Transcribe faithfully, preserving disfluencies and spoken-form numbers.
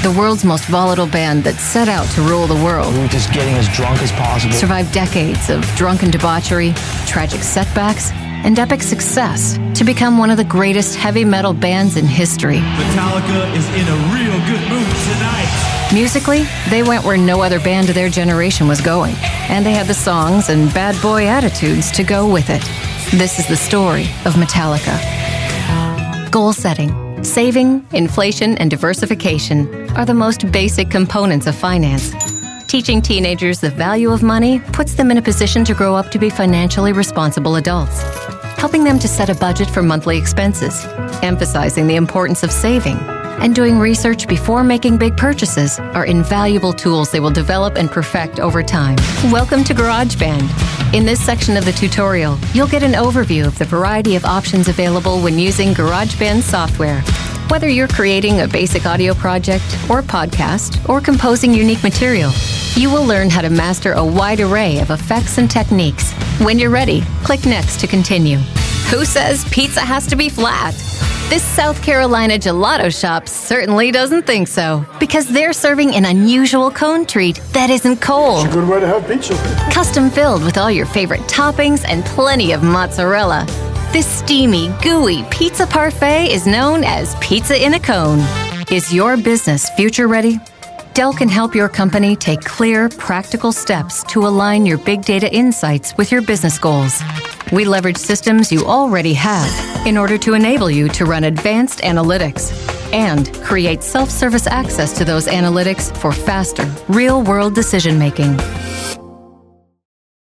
the world's most volatile band that set out to rule the world. We were just getting as drunk as possible. Survived decades of drunken debauchery, tragic setbacks, and epic success to become one of the greatest heavy metal bands in history. Metallica is in a real good mood tonight. Musically, they went where no other band of their generation was going, and they had the songs and bad boy attitudes to go with it. This is the story of Metallica. Goal setting, saving, inflation, and diversification are the most basic components of finance. Teaching teenagers the value of money puts them in a position to grow up to be financially responsible adults. Helping them to set a budget for monthly expenses, emphasizing the importance of saving, and doing research before making big purchases are invaluable tools they will develop and perfect over time. Welcome to GarageBand. In this section of the tutorial, you'll get an overview of the variety of options available when using GarageBand software. Whether you're creating a basic audio project or podcast or composing unique material, you will learn how to master a wide array of effects and techniques. When you're ready, click Next to continue. Who says pizza has to be flat? This South Carolina gelato shop certainly doesn't think so, because they're serving an unusual cone treat that isn't cold. It's a good way to have pizza. Custom filled with all your favorite toppings and plenty of mozzarella. This steamy, gooey pizza parfait is known as Pizza in a Cone. Is your business future ready? Dell can help your company take clear, practical steps to align your big data insights with your business goals. We leverage systems you already have in order to enable you to run advanced analytics and create self-service access to those analytics for faster, real-world decision-making.